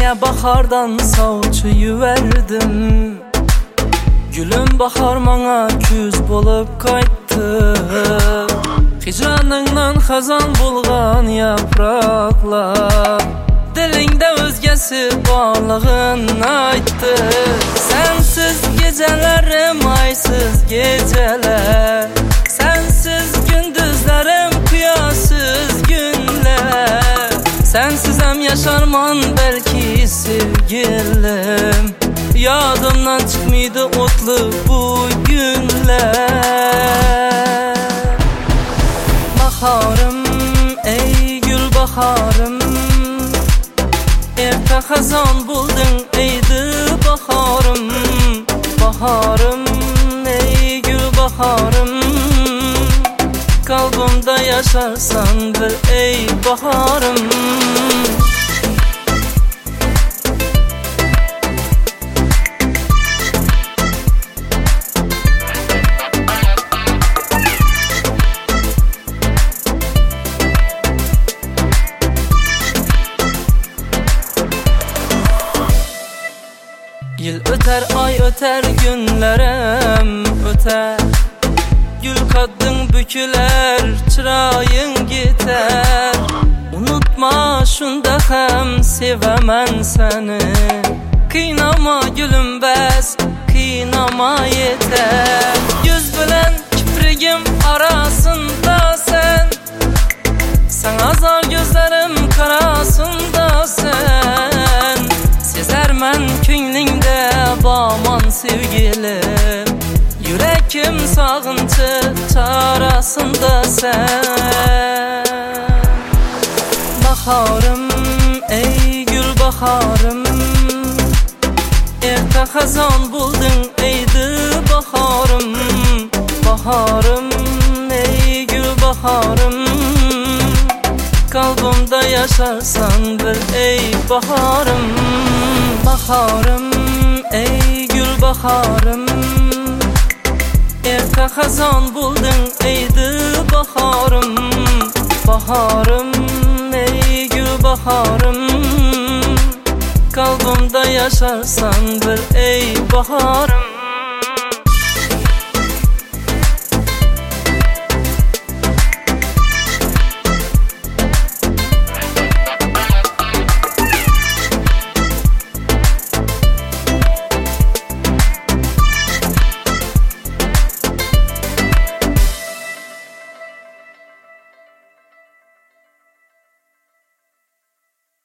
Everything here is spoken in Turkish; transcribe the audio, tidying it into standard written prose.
Niye bahardan savçı yüverdim? Gülüm bahar mana küz bolup kayttı. Hicranından hazan bulgan yapraklar dilingde özgesi bağlığın ayttı. Sensiz gecelerim aysız geceler, sensiz gündüzlerim kıyasız günler. Sensizem yaşarman belki sevgilim, yadımdan çıkmaydı otlu bu günler. Baharım ey gül baharım, erta hazan buldun eydi baharım. Baharım ey gül baharım, kalbimde yaşarsan bil ey baharım. Yıl öter, ay öter, günlerim öter. Gül kadın büküler, çırayın gider. Unutma şunda hem sevemen seni. Kıynama gülüm bes, kıynama yeter. Yüz bilen kiprigim arasında sen, sana azar gözlerim karasında sen. Sezermen künlingde baman sevgilim, yürekim sağıntı çarasında sen. Baharım ey gül baharım, erta hazan buldun eydi baharım. Baharım ey gül baharım, kalbimde yaşarsan bil ey baharım. Baharım ey gül baharım, erta hazan buldun eydi baharım. Baharım ey gül baharım, kalbimde yaşarsan bil ey baharım.